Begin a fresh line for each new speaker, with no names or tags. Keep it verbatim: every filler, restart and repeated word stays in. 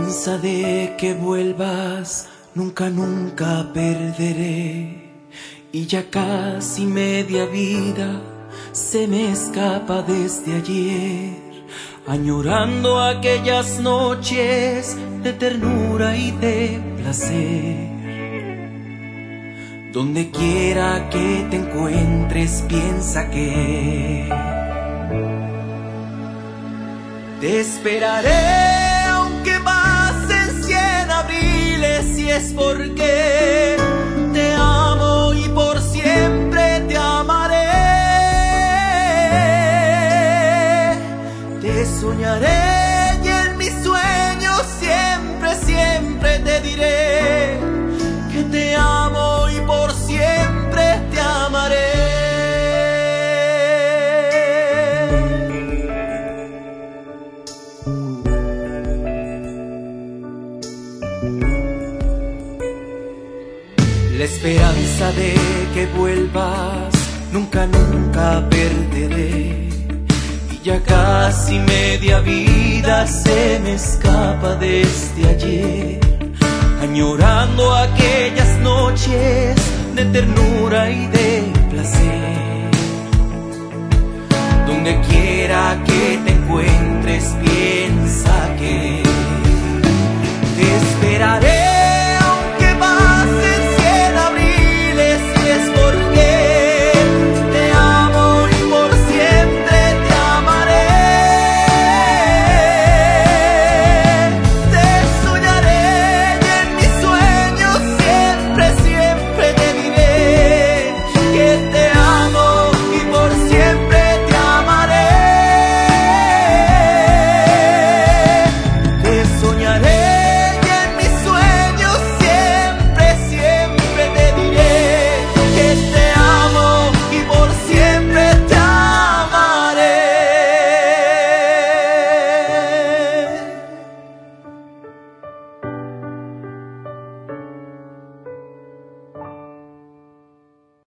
esperanza de que vuelvas, nunca, nunca perderé. Y ya casi media vida se me escapa desde ayer, añorando aquellas noches de ternura y de placer. Donde quiera que te encuentres, piensa que te esperaré, aunque pasen cien abriles, y es porque te amo y por siempre te amaré. Te soñaré y en mis sueños siempre, siempre te diré que te amo y por siempre te amaré. La esperanza de que vuelvas, nunca, nunca perderé. Y ya casi media vida se me escapa desde ayer, añorando aquellas noches de ternura y de placer. Donde quiera que te encuentres, piensa que te esperaré,